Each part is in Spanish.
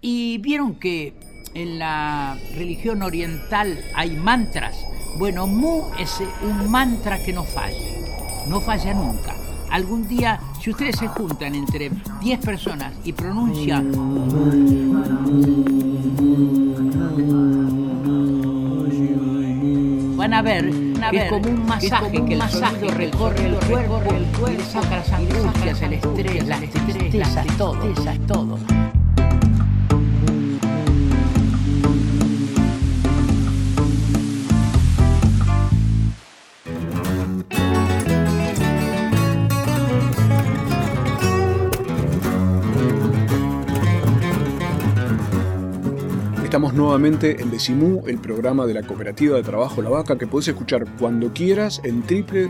Y vieron que en la religión oriental hay mantras. Bueno, Mu es un mantra que no falla nunca. Algún día, si ustedes se juntan entre 10 personas y pronuncian, van a ver que es como un masaje, que el sonido recorre el cuerpo y le saca las angustias, el estrés, las tristezas, todo. Estamos nuevamente en Decimú, el programa de la Cooperativa de Trabajo La Vaca, que podés escuchar cuando quieras en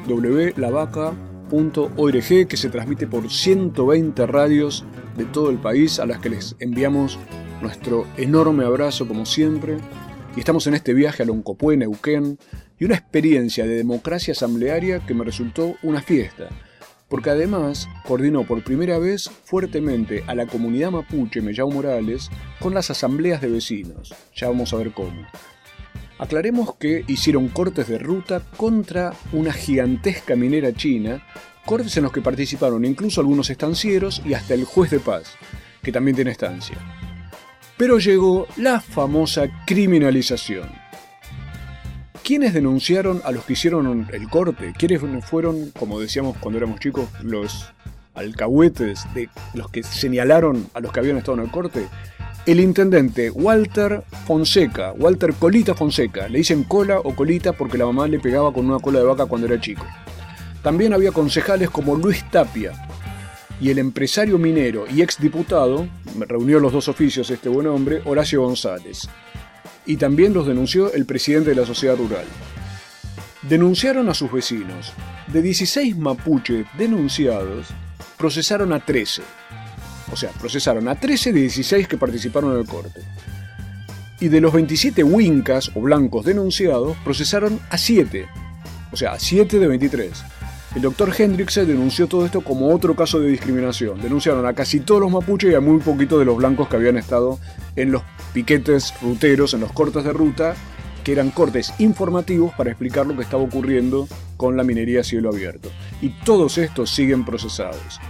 www.lavaca.org, que se transmite por 120 radios de todo el país, a las que les enviamos nuestro enorme abrazo como siempre. Y estamos en este viaje a Loncopué, Neuquén, y una experiencia de democracia asamblearia que me resultó una fiesta, porque además coordinó por primera vez fuertemente a la comunidad mapuche Mellao Morales con las asambleas de vecinos. Ya vamos a ver cómo. Aclaremos que hicieron cortes de ruta contra una gigantesca minera china, cortes en los que participaron incluso algunos estancieros y hasta el juez de paz, que también tiene estancia. Pero llegó la famosa criminalización. ¿Quiénes denunciaron a los que hicieron el corte? ¿Quiénes fueron, como decíamos cuando éramos chicos, los alcahuetes de los que señalaron a los que habían estado en el corte? El intendente Walter Colita Fonseca. Le dicen cola o colita porque la mamá le pegaba con una cola de vaca cuando era chico. También había concejales como Luis Tapia y el empresario minero y exdiputado, reunió los dos oficios este buen hombre, Horacio González. Y también los denunció el presidente de la sociedad rural. Denunciaron a sus vecinos. De 16 mapuches denunciados, procesaron a 13. O sea, procesaron a 13 de 16 que participaron en el corte. Y de los 27 huincas o blancos denunciados, procesaron a 7. O sea, a 7 de 23. El doctor Hendrickse denunció todo esto como otro caso de discriminación. Denunciaron a casi todos los mapuches y a muy poquitos de los blancos que habían estado en los piquetes ruteros, en los cortes de ruta, que eran cortes informativos para explicar lo que estaba ocurriendo con la minería a cielo abierto. Y todos estos siguen procesados.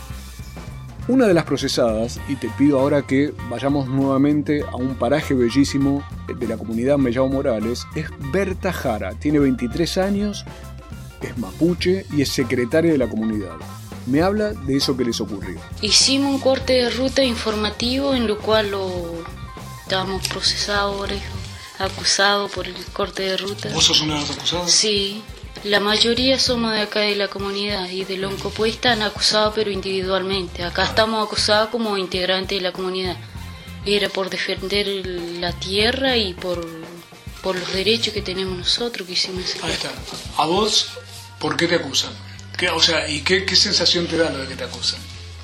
Una de las procesadas, y te pido ahora que vayamos nuevamente a un paraje bellísimo de la comunidad Mellao Morales, es Berta Jara. Tiene 23 años, es mapuche y es secretaria de la comunidad. Me habla de eso que les ocurrió. Hicimos un corte de ruta informativo en lo cual estábamos procesados, acusados por el corte de ruta. ¿Vos sos una de las acusadas? Sí, la mayoría somos de acá de la comunidad y de Loncopué están acusados pero individualmente. Acá estamos acusados como integrantes de la comunidad. Era por defender la tierra y por los derechos que tenemos nosotros que hicimos ese corte. Ahí está. ¿A vos por qué te acusan? ¿Y qué sensación te da lo de que te acusan?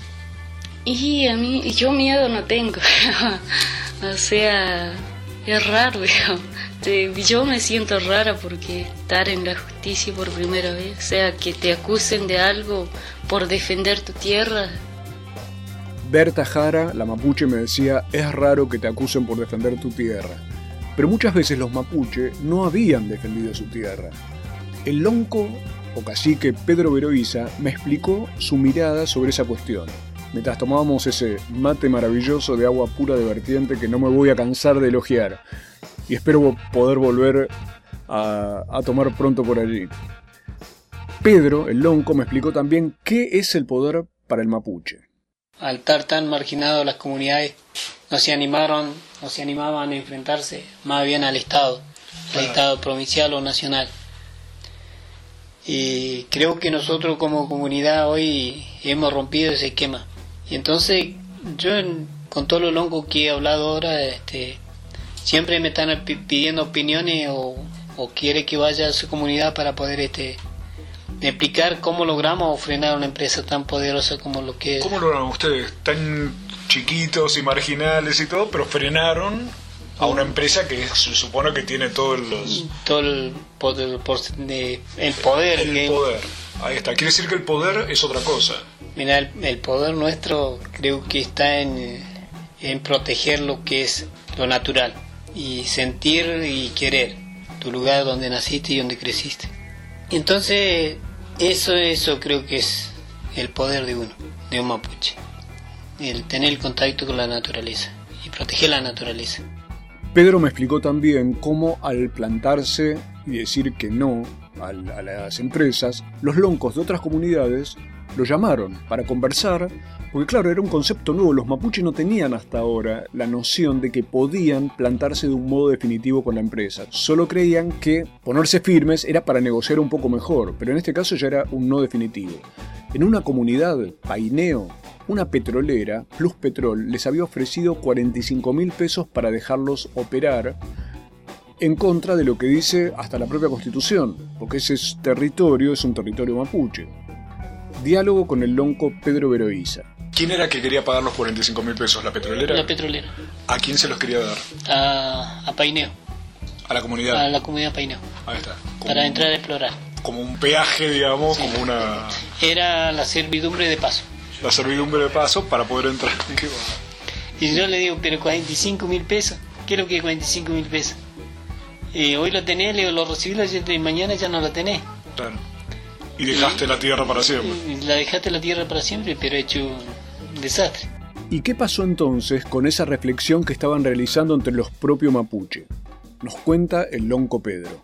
Y a mí, yo miedo no tengo. O sea, es raro, yo me siento rara porque estar en la justicia por primera vez, o sea, que te acusen de algo por defender tu tierra. Berta Jara, la mapuche, me decía, es raro que te acusen por defender tu tierra. Pero muchas veces los mapuche no habían defendido su tierra. El lonco o cacique Pedro Veroiza me explicó su mirada sobre esa cuestión, mientras tomábamos ese mate maravilloso de agua pura de vertiente que no me voy a cansar de elogiar, y espero poder volver a tomar pronto por allí. Pedro, el lonco, me explicó también qué es el poder para el mapuche. Al estar tan marginados las comunidades, no se animaban a enfrentarse más bien al Estado, al Estado provincial o nacional. Y creo que nosotros como comunidad hoy hemos rompido ese esquema. Y entonces yo con todos los loncos que he hablado ahora, siempre me están pidiendo opiniones o quiere que vaya a su comunidad para poder explicar cómo logramos frenar una empresa tan poderosa como lo que es. ¿Cómo lograron ustedes, tan chiquitos y marginales y todo, pero frenaron a una empresa que se supone que tiene todo el poder? El poder. Ahí está. Quiere decir que el poder es otra cosa. Mira, el poder nuestro creo que está en en proteger lo que es lo natural y sentir y querer tu lugar donde naciste y donde creciste. Entonces eso creo que es el poder de uno, de un mapuche, el tener el contacto con la naturaleza y proteger la naturaleza. Pedro me explicó también cómo al plantarse y decir que no a las empresas, los loncos de otras comunidades lo llamaron para conversar, porque claro, era un concepto nuevo. Los mapuches no tenían hasta ahora la noción de que podían plantarse de un modo definitivo con la empresa. Solo creían que ponerse firmes era para negociar un poco mejor, pero en este caso ya era un no definitivo. En una comunidad, Paineo, una petrolera, Plus Petrol, les había ofrecido 45.000 pesos para dejarlos operar, en contra de lo que dice hasta la propia Constitución, porque ese territorio es un territorio mapuche. Diálogo con el lonco Pedro Veroiza. ¿Quién era que quería pagar los 45.000 pesos? ¿La petrolera? La petrolera. ¿A quién se los quería dar? A Paineo. ¿A la comunidad? A la comunidad Paineo. Ahí está. Para entrar a explorar. Como un peaje, digamos, sí. Como una... Era la servidumbre de paso. La servidumbre de paso para poder entrar. Y yo le digo, pero 45.000 pesos. ¿Qué es lo que es 45.000 pesos? Hoy lo tenés, le digo, lo recibí y mañana ya no lo tenés. Claro. Y dejaste la tierra para siempre. La dejaste la tierra para siempre, pero he hecho un desastre. ¿Y qué pasó entonces con esa reflexión que estaban realizando entre los propios mapuche? Nos cuenta el lonco Pedro.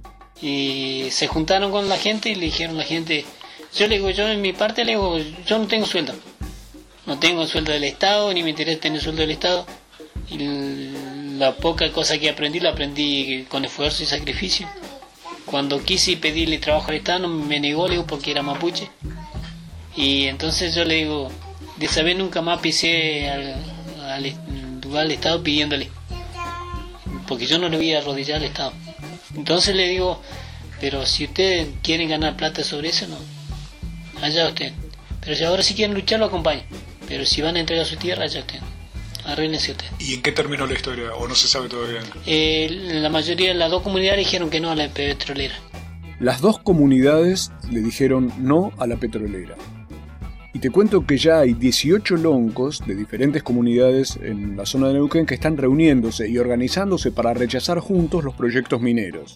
Y se juntaron con la gente y le dijeron a la gente, yo en mi parte le digo, yo no tengo sueldo. No tengo sueldo del Estado, ni me interesa tener sueldo del Estado. Y la poca cosa que aprendí, la aprendí con esfuerzo y sacrificio. Cuando quise pedirle trabajo al Estado, me negó, le digo, porque era mapuche. Y entonces yo le digo, de esa vez nunca más pisé al lugar del Estado pidiéndole, porque yo no le voy a arrodillar al Estado. Entonces le digo, pero si ustedes quieren ganar plata sobre eso, no, allá usted. Pero si ahora sí quieren luchar, lo acompaño. Pero si van a entregar su tierra, allá usted. Arruínese usted. ¿Y en qué terminó la historia? ¿O no se sabe todavía? La mayoría de las dos comunidades dijeron que no a la petrolera. Las dos comunidades le dijeron no a la petrolera. Y te cuento que ya hay 18 loncos de diferentes comunidades en la zona de Neuquén que están reuniéndose y organizándose para rechazar juntos los proyectos mineros.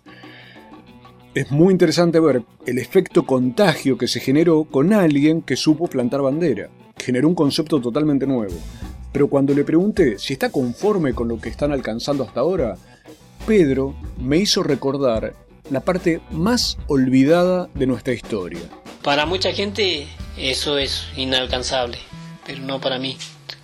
Es muy interesante ver el efecto contagio que se generó con alguien que supo plantar bandera. Generó un concepto totalmente nuevo. Pero cuando le pregunté si está conforme con lo que están alcanzando hasta ahora, Pedro me hizo recordar la parte más olvidada de nuestra historia. Para mucha gente eso es inalcanzable, pero no para mí.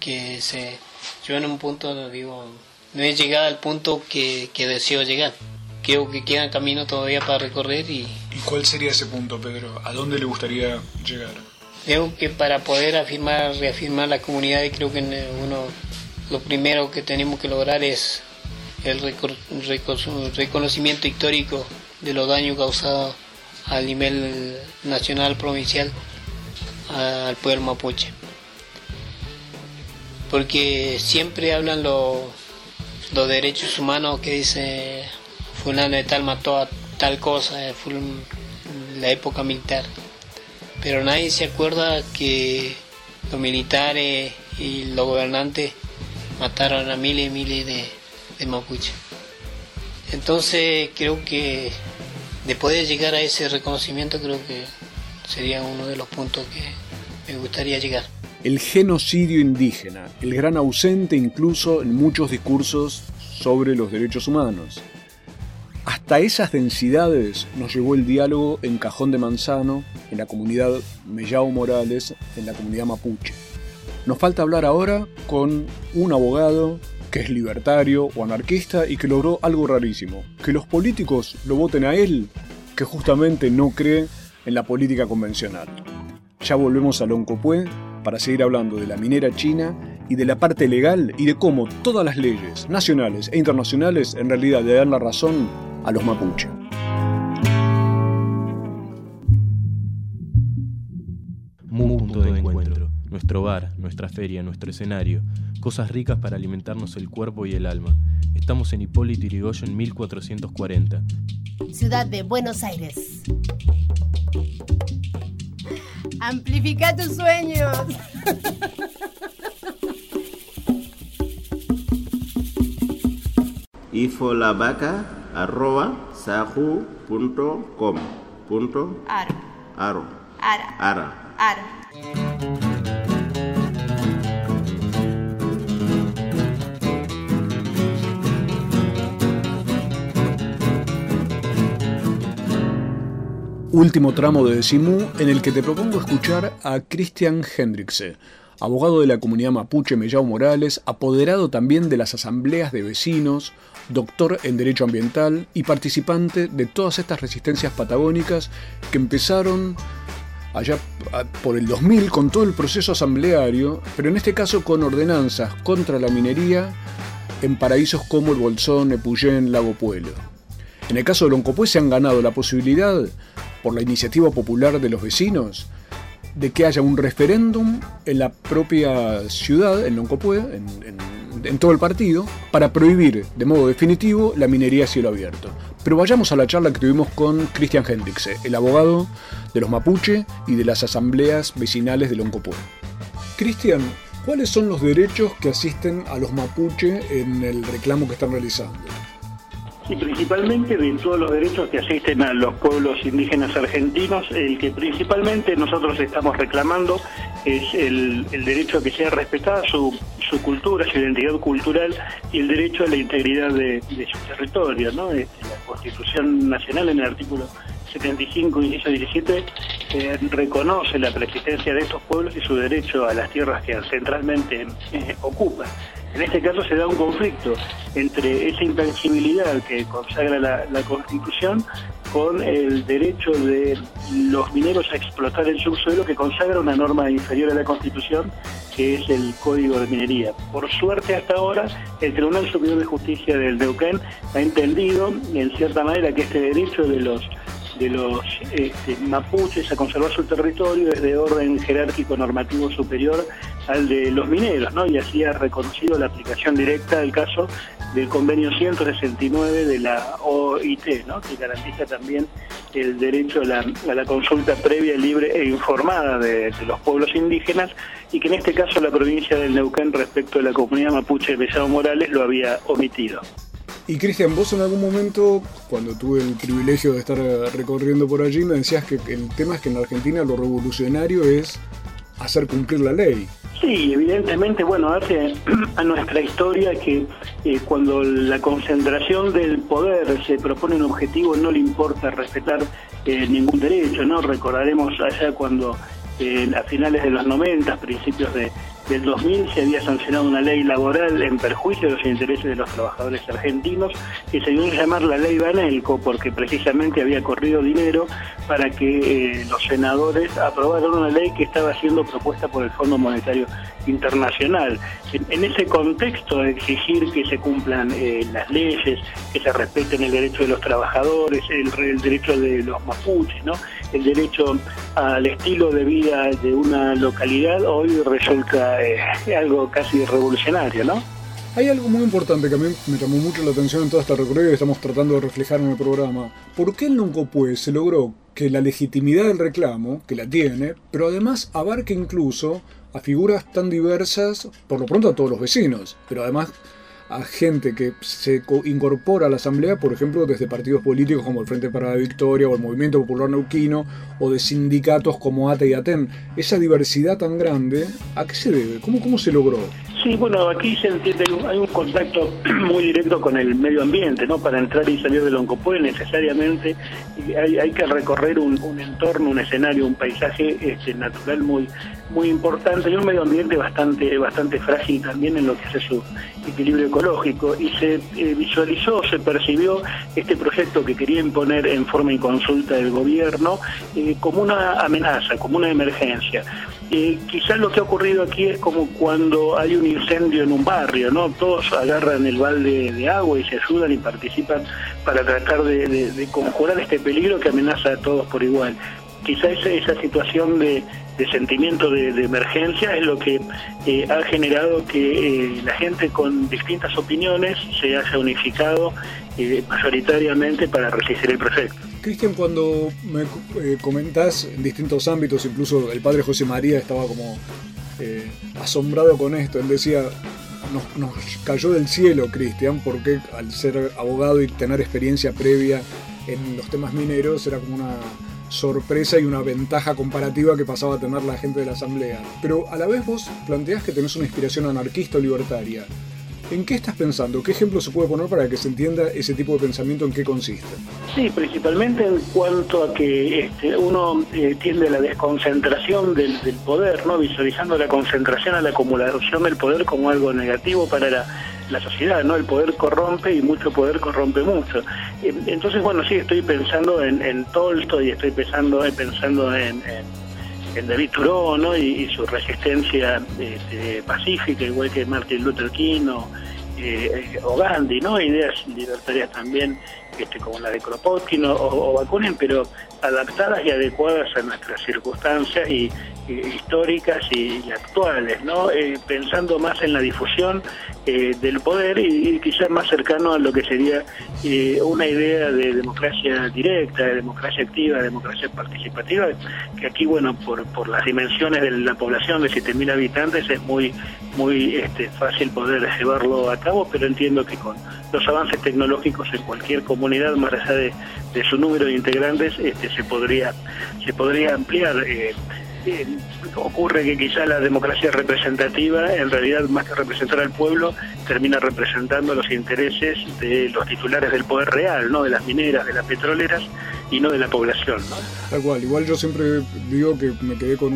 Yo en un punto digo, no he llegado al punto que deseo llegar. Creo que queda camino todavía para recorrer. ¿Y cuál sería ese punto, Pedro? ¿A dónde le gustaría llegar? Creo que para poder reafirmar la comunidad, creo que lo primero que tenemos que lograr es el reconocimiento histórico de los daños causados a nivel nacional, provincial, al pueblo mapuche. Porque siempre hablan los derechos humanos, que dice fulano de tal mató a tal cosa, fue la época militar. Pero nadie se acuerda que los militares y los gobernantes mataron a miles y miles de mapuches. Entonces creo que de poder llegar a ese reconocimiento, creo que sería uno de los puntos que me gustaría llegar. El genocidio indígena, el gran ausente incluso en muchos discursos sobre los derechos humanos. Hasta esas densidades nos llevó el diálogo en Cajón de Manzano, en la comunidad Mellao Morales, en la comunidad mapuche. Nos falta hablar ahora con un abogado que es libertario o anarquista y que logró algo rarísimo, que los políticos lo voten a él, que justamente no cree en la política convencional. Ya volvemos a Loncopué para seguir hablando de la minera china y de la parte legal y de cómo todas las leyes nacionales e internacionales en realidad le dan la razón a los mapuche. Punto de encuentro. Nuestro bar, nuestra feria, nuestro escenario. Cosas ricas para alimentarnos el cuerpo y el alma. Estamos en Hipólito Yrigoyen 1440. Ciudad de Buenos Aires. Amplifica tus sueños. ifolabaca@sahu.com.ar. Último tramo de Decimú, en el que te propongo escuchar a Christian Hendrikse, abogado de la comunidad mapuche Mellao Morales, apoderado también de las asambleas de vecinos, doctor en Derecho Ambiental y participante de todas estas resistencias patagónicas que empezaron allá por el 2000 con todo el proceso asambleario, pero en este caso con ordenanzas contra la minería en paraísos como el Bolsón, Epuyén, Lago Puelo. En el caso de Loncopué se han ganado la posibilidad, por la iniciativa popular de los vecinos, de que haya un referéndum en la propia ciudad, en Loncopué, en todo el partido, para prohibir de modo definitivo la minería a cielo abierto. Pero vayamos a la charla que tuvimos con Christian Hendrikse, el abogado de los mapuche y de las asambleas vecinales de Loncopué. Christian, ¿cuáles son los derechos que asisten a los mapuche en el reclamo que están realizando? Y principalmente de todos los derechos que asisten a los pueblos indígenas argentinos, el que principalmente nosotros estamos reclamando es el derecho a que sea respetada su cultura, su identidad cultural y el derecho a la integridad de su territorio, ¿no? La Constitución Nacional, en el artículo 75, inciso 17, reconoce la preexistencia de estos pueblos y su derecho a las tierras que ancestralmente ocupan. En este caso se da un conflicto entre esa intangibilidad que consagra la Constitución con el derecho de los mineros a explotar el subsuelo que consagra una norma inferior a la Constitución, que es el Código de Minería. Por suerte, hasta ahora, el Tribunal Superior de Justicia del Neuquén ha entendido, en cierta manera, que este derecho de los mapuches a conservar su territorio es de orden jerárquico normativo superior al de los mineros, ¿no? Y así ha reconocido la aplicación directa del caso del convenio 169 de la OIT, ¿no? Que garantiza también el derecho a la consulta previa, libre e informada de los pueblos indígenas, y que en este caso la provincia del Neuquén, respecto a la comunidad mapuche de Mellao Morales, lo había omitido. Y Cristian, vos en algún momento, cuando tuve el privilegio de estar recorriendo por allí, me decías que el tema es que en la Argentina lo revolucionario es hacer cumplir la ley. Sí, evidentemente, bueno, hace a nuestra historia que cuando la concentración del poder se propone un objetivo no le importa respetar ningún derecho, ¿no? Recordaremos allá cuando a finales de los 90, principios del 2000, se había sancionado una ley laboral en perjuicio de los intereses de los trabajadores argentinos, que se dio a llamar la ley Banelco, porque precisamente había corrido dinero para que los senadores aprobaran una ley que estaba siendo propuesta por el Fondo Monetario Internacional. En ese contexto, de exigir que se cumplan las leyes, que se respeten el derecho de los trabajadores, el derecho de los mapuches, ¿no? El derecho al estilo de vida de una localidad, hoy resulta algo casi revolucionario, ¿no? Hay algo muy importante que a mí me llamó mucho la atención en toda esta recorrida que estamos tratando de reflejar en el programa. ¿Por qué en Loncopué se logró que la legitimidad del reclamo, que la tiene, pero además abarque incluso a figuras tan diversas, por lo pronto a todos los vecinos, pero además a gente que se incorpora a la asamblea, por ejemplo, desde partidos políticos como el Frente para la Victoria o el Movimiento Popular Neuquino, o de sindicatos como ATE y ATEN? Esa diversidad tan grande, ¿a qué se debe? ¿Cómo se logró? Sí, bueno, aquí se entiende, hay un contacto muy directo con el medio ambiente, ¿no? Para entrar y salir de Loncopué necesariamente hay que recorrer un entorno, un escenario, un paisaje natural muy importante, y un medio ambiente bastante frágil también en lo que es su equilibrio ecológico, y se visualizó, se percibió este proyecto que quería imponer en forma inconsulta el gobierno como una amenaza, como una emergencia. Quizás lo que ha ocurrido aquí es como cuando hay un incendio en un barrio, ¿no? Todos agarran el balde de agua y se ayudan y participan para tratar de conjurar este peligro que amenaza a todos por igual. Quizás esa situación de sentimiento de emergencia es lo que ha generado que la gente con distintas opiniones se haya unificado mayoritariamente para resistir el proyecto. Cristian, cuando me comentás en distintos ámbitos, incluso el padre José María estaba como asombrado con esto. Él decía, nos cayó del cielo, Cristian, porque al ser abogado y tener experiencia previa en los temas mineros era como una sorpresa y una ventaja comparativa que pasaba a tener la gente de la asamblea. Pero a la vez vos planteás que tenés una inspiración anarquista o libertaria. ¿En qué estás pensando? ¿Qué ejemplo se puede poner para que se entienda ese tipo de pensamiento en qué consiste? Sí, principalmente en cuanto a que uno tiende a la desconcentración del poder, ¿no? Visualizando la concentración a la acumulación del poder como algo negativo para la sociedad, ¿no? El poder corrompe y mucho poder corrompe mucho. Entonces, bueno, sí, estoy pensando en Tolstoy, estoy pensando en David Thoreau, ¿no? y su resistencia pacífica, igual que Martin Luther King o Gandhi, ¿no? Ideas libertarias también, como la de Kropotkin o Bakunin, pero adaptadas y adecuadas a nuestras circunstancias y históricas y actuales, ¿no? Pensando más en la difusión del poder y quizás más cercano a lo que sería una idea de democracia directa, de democracia activa, de democracia participativa, que aquí, bueno, por las dimensiones de la población de 7.000 habitantes es muy fácil poder llevarlo a cabo, pero entiendo que con los avances tecnológicos en cualquier comunidad, más allá de su número de integrantes, se podría ampliar. Ocurre que quizá la democracia representativa, en realidad más que representar al pueblo, termina representando los intereses de los titulares del poder real, ¿no? De las mineras, de las petroleras y no de la población, ¿no? Tal cual. Igual yo siempre digo que me quedé con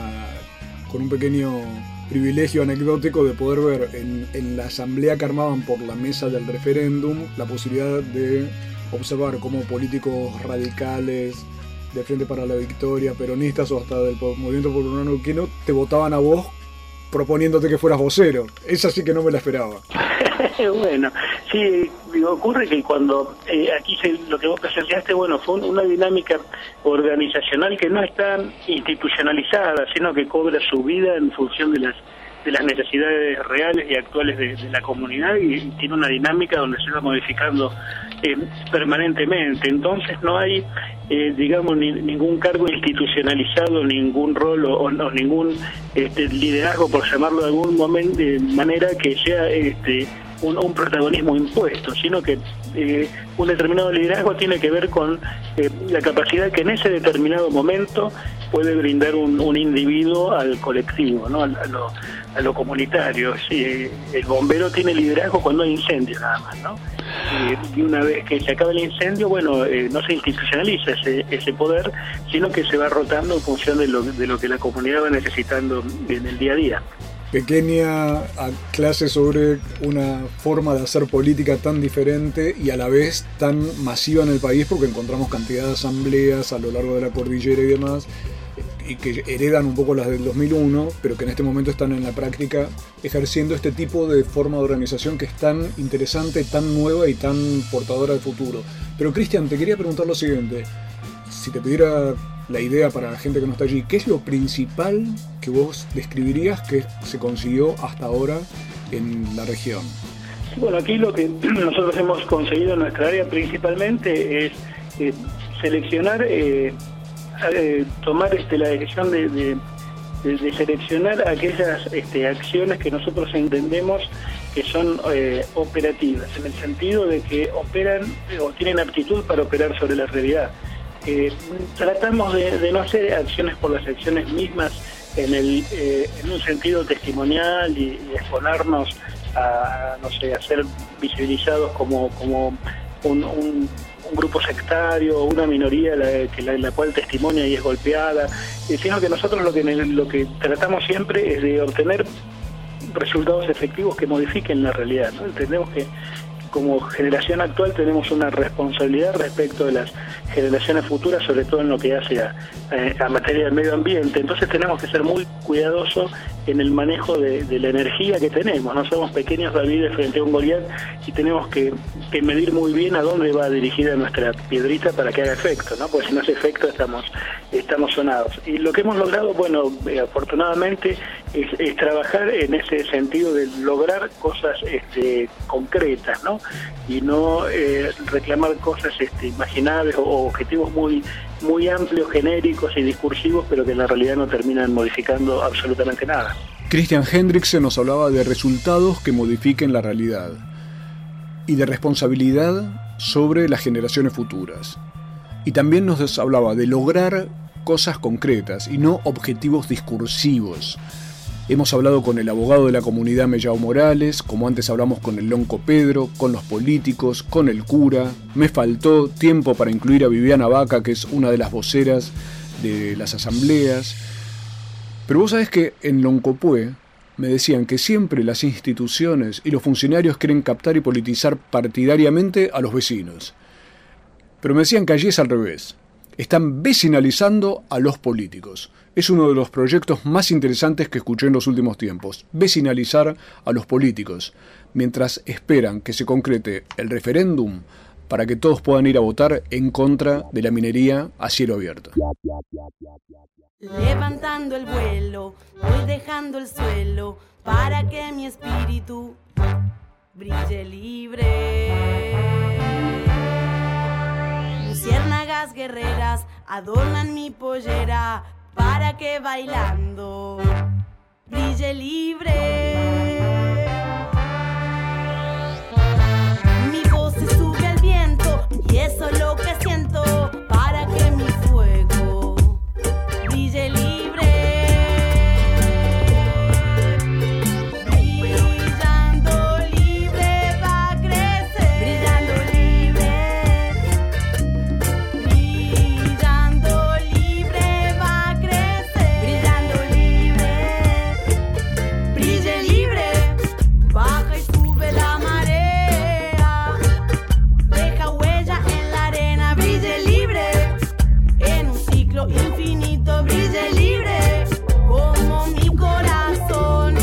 un pequeño privilegio anecdótico de poder ver en la asamblea que armaban por la mesa del referéndum la posibilidad de observar cómo políticos radicales de Frente para la Victoria, peronistas o hasta del Movimiento Popular Neuquino te votaban a vos proponiéndote que fueras vocero. Esa sí que no me la esperaba. Bueno, sí, ocurre que cuando aquí lo que vos presenciaste, bueno, fue una dinámica organizacional que no está institucionalizada, sino que cobra su vida en función de las necesidades reales y actuales de la comunidad y tiene una dinámica donde se va modificando permanentemente. Entonces no hay, digamos, ningún cargo institucionalizado, ningún rol o ningún liderazgo, por llamarlo de algún momento, de manera que sea un protagonismo impuesto, sino que un determinado liderazgo tiene que ver con la capacidad que en ese determinado momento puede brindar un individuo al colectivo, ¿no? A lo comunitario. Sí, el bombero tiene liderazgo cuando hay incendio nada más, ¿no? Y una vez que se acaba el incendio, bueno, no se institucionaliza ese poder, sino que se va rotando en función de lo que la comunidad va necesitando en el día a día. Pequeña clase sobre una forma de hacer política tan diferente y a la vez tan masiva en el país, porque encontramos cantidad de asambleas a lo largo de la cordillera y demás, y que heredan un poco las del 2001, pero que en este momento están en la práctica ejerciendo este tipo de forma de organización que es tan interesante, tan nueva y tan portadora de futuro. Pero Cristian, te quería preguntar lo siguiente: si te pidiera la idea para la gente que no está allí, ¿qué es lo principal que vos describirías que se consiguió hasta ahora en la región? Bueno, aquí lo que nosotros hemos conseguido en nuestra área principalmente es seleccionar, tomar la decisión de seleccionar aquellas acciones que nosotros entendemos que son operativas, en el sentido de que operan o tienen aptitud para operar sobre la realidad. Tratamos de no hacer acciones por las acciones mismas en un sentido testimonial y exponernos a ser visibilizados como un grupo sectario o una minoría la cual testimonia y es golpeada, sino que nosotros lo que tratamos siempre es de obtener resultados efectivos que modifiquen la realidad, ¿no? Entendemos que como generación actual tenemos una responsabilidad respecto de las generaciones futuras, sobre todo en lo que hace a materia del medio ambiente. Entonces tenemos que ser muy cuidadosos en el manejo de la energía que tenemos. No somos pequeños David frente a un Goliat y tenemos que medir muy bien a dónde va dirigida nuestra piedrita para que haga efecto, ¿no? Porque si no hace efecto estamos sonados. Y lo que hemos logrado, bueno, afortunadamente es trabajar en ese sentido de lograr cosas concretas, ¿no? Y no reclamar cosas imaginables o objetivos muy amplios, genéricos y discursivos, pero que en la realidad no terminan modificando absolutamente nada. Christian Hendriksen nos hablaba de resultados que modifiquen la realidad y de responsabilidad sobre las generaciones futuras. Y también nos hablaba de lograr cosas concretas y no objetivos discursivos. Hemos hablado con el abogado de la comunidad Mellao Morales, como antes hablamos con el lonco Pedro, con los políticos, con el cura. Me faltó tiempo para incluir a Viviana Vaca, que es una de las voceras de las asambleas. Pero vos sabés que en Loncopué me decían que siempre las instituciones y los funcionarios quieren captar y politizar partidariamente a los vecinos. Pero me decían que allí es al revés. Están vecinalizando a los políticos. Es uno de los proyectos más interesantes que escuché en los últimos tiempos. Vecinalizar a los políticos, mientras esperan que se concrete el referéndum para que todos puedan ir a votar en contra de la minería a cielo abierto. Levantando el vuelo, voy dejando el suelo para que mi espíritu brille libre. Luciérnagas guerreras adornan mi pollera para que bailando brille libre. Mi voz se sube al viento y eso es lo que siento para que mi fuego brille libre. Brillando libre va a crecer. Brillando libre. Brillando libre va a crecer. Brillando libre. Brille libre. Baja y sube la marea. Deja huella en la arena. Brille libre. En un ciclo infinito brille libre como mi corazón.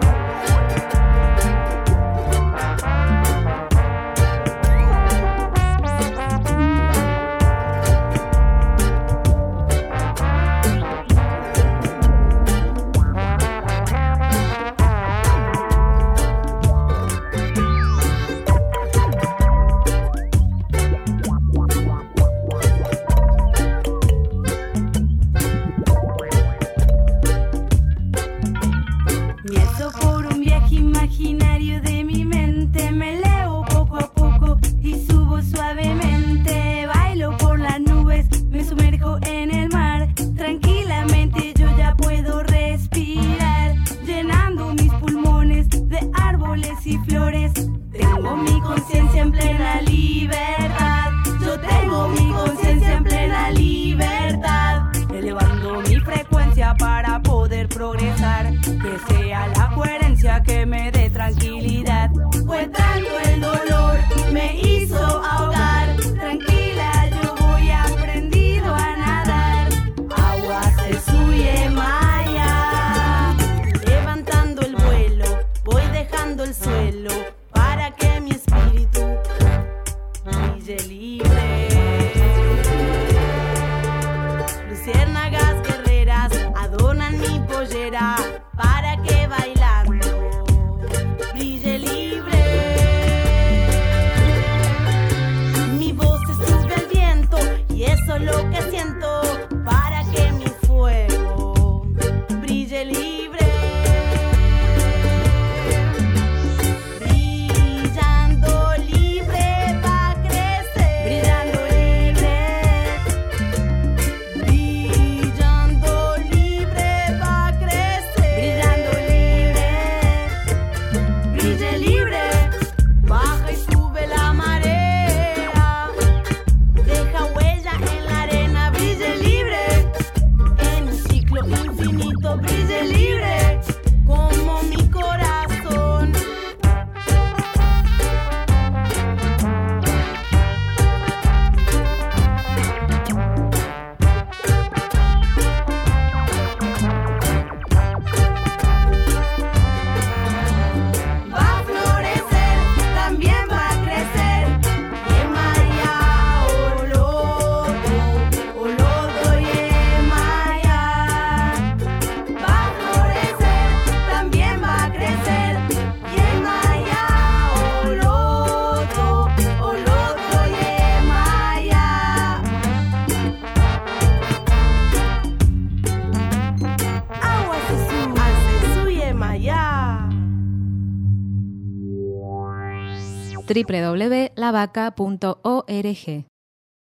Miedo por un viaje imaginario de mi mente, me elevo poco a poco y subo suavemente. Bailo por las nubes, me sumerjo en el mar. Tranquilamente yo ya puedo respirar, llenando mis pulmones de árboles y flores. Tengo mi conciencia en plena libertad. Yo tengo mi conciencia en plena libertad, elevando mi frecuencia para poder progresar. Que sea la coherencia que me dé tranquilidad. Fue tanto el dolor, me hizo ahogar. Tranquila, yo voy aprendido a nadar. Agua se sube maya. Levantando el vuelo, voy dejando el suelo para que mi espíritu brille libre. Luciérnagas guerreras adornan mi pollera para que bailando brille libre. www.lavaca.org.